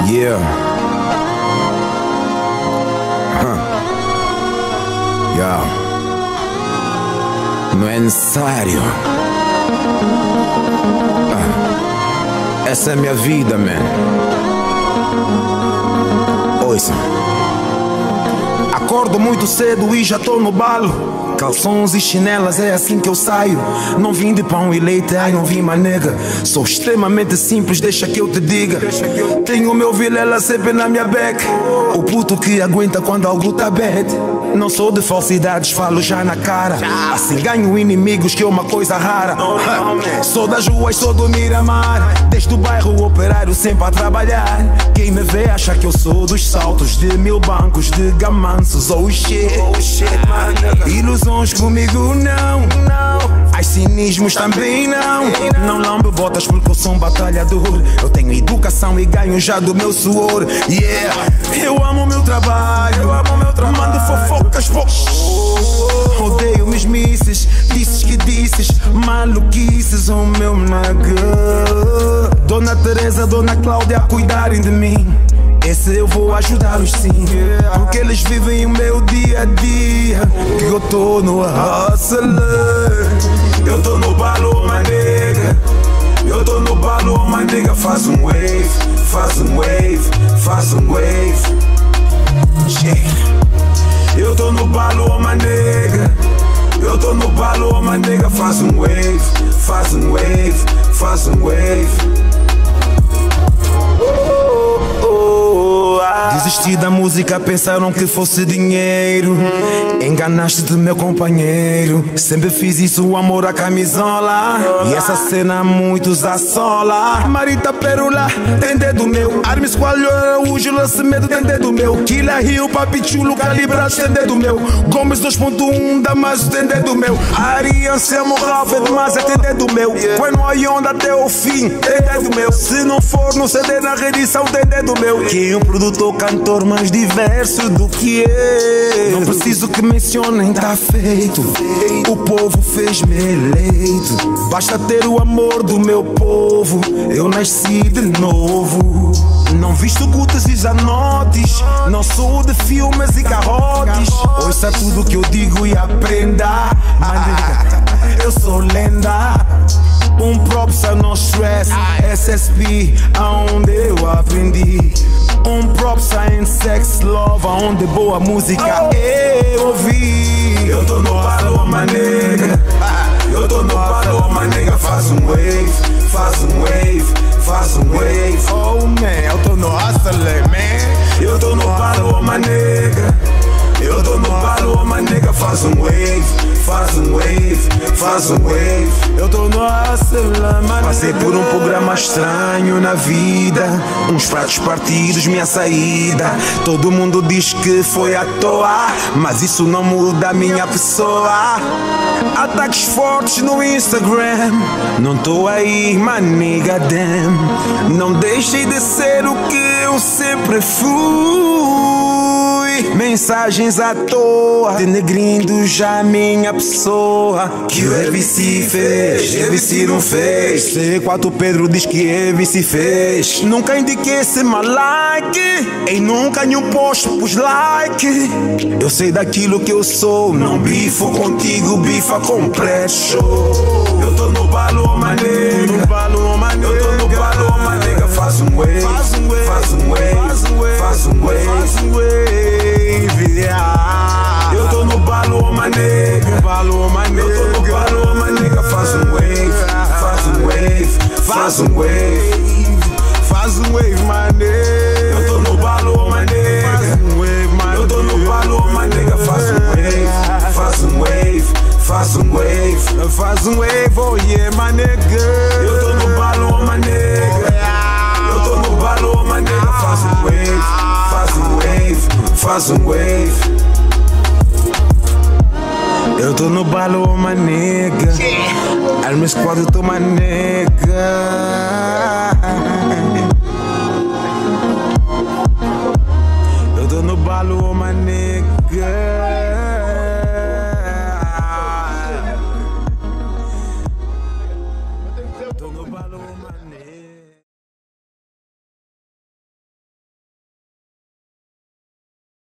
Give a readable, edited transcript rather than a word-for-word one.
Yeah. Yeah. Não é necessário. Essa é a minha vida, man. Ouça. Acordo muito cedo e já tô no balo. Calções e chinelas, é assim que eu saio. Não vim de pão e leite, ai não vim manega. Sou extremamente simples, deixa que eu te diga. Tenho o meu vilela sempre na minha back. O puto que aguenta quando algo tá bad. Não sou de falsidades, falo já na cara. Assim ganho inimigos que é uma coisa rara. Sou das ruas, sou do Miramar. Desde o bairro operário sempre a trabalhar. Quem me vê acha que eu sou dos saltos de 1000 bancos de gamanços. Oh shit, ilusões comigo não. Ai cinismos também não. Não lambe botas porque eu sou um batalhador. Eu tenho educação e ganho já do meu suor. Yeah, eu amo o meu trabalho. Mando fofocas, odeio mesmices. Disses que disses, maluquices. Oh meu nigga. Dona Teresa, Dona Cláudia a cuidarem de mim. Esse eu vou ajudá-los sim, porque eles vivem o meu dia a dia. Que eu tô no hustler. Eu tô no balo, my nigga. Eu tô no balo, my nigga. Faz um wave, faz um wave, faz um wave. Eu tô no balo, my nigga. Eu tô no balo, my nigga. Faz um wave, faz um wave, faz um wave. Desisti da música, pensaram que fosse dinheiro. Enganaste-te, meu companheiro. Sempre fiz isso, o amor à camisola. E essa cena muitos assola. Marita Perula, tem dedo meu. Armes Coelho, Araújo, Lance Medo, tem dedo meu. Killa Rio, Papichulo, Calibrados, tem dedo meu. Gomes 2.1, Damaso, tem dedo meu. Ari, Anselmo, Ralph, Edmasa, tem dedo meu. Bueno, a onda até o fim, tem dedo meu. Se não for no CD, na reedição, tem dedo meu. Que é um produtor, cantor mais diverso do que eu. Não preciso que mencionem, tá feito. O povo fez-me eleito. Basta ter o amor do meu povo. Eu nasci de novo. Não visto gutas e zanotes. Não sou de filmes e garrotes. Ouça tudo que eu digo e aprenda. Eu sou lenda. Um props a no stress. SSP, aonde eu aprendi. Um props a em sex love, aonde boa música eu ouvi. Eu tô no balo, my nigga. Eu tô no balo, my nigga. Faz um wave, faz um wave, faz um wave. Oh man, eu tô no hustle, man. Eu tô no balo, my nigga. Eu tô no balo, my nigga. Faz um wave, faz um wave, faz um wave. Eu tô no hustle, man. Passei por um programa estranho na vida. Uns pratos partidos, minha saída. Todo mundo diz que foi à toa, mas isso não muda a minha pessoa. Ataques fortes no Instagram. Não tô aí, my nigga, damn. Não deixei de ser o que eu sempre fui. Mensagens à toa, denegrindo já minha pessoa. Que o ABC fez, ABC não fez. C4 Pedro diz que ABC fez. Nunca indiquei esse my like. Em nunca nenhum post pus like. Eu sei daquilo que eu sou. Não bifo contigo, bifa com pressure. Eu tô no balo, my nigga. Eu tô no balo, my nigga. Faz um wave, faz um wave, faz um wave, faz um wave, faz um wave. Eu tô no balo, my nigga. Eu tô no balo, my nigga. Faz um wave, faz um wave, faz um wave, faz um wave, my nigga. Eu tô no balo, my nigga. Eu tô no balo, my nigga. Faz um wave, faz um wave, faz um wave, faz um wave, oh yeah, my nigga. Eu tô no balo, my nigga. Eu tô no balo, my nigga. Faz um wave, faz um wave, faz um wave. Eu tô no balo, my nigga. Armes Quadro, tô my nigga.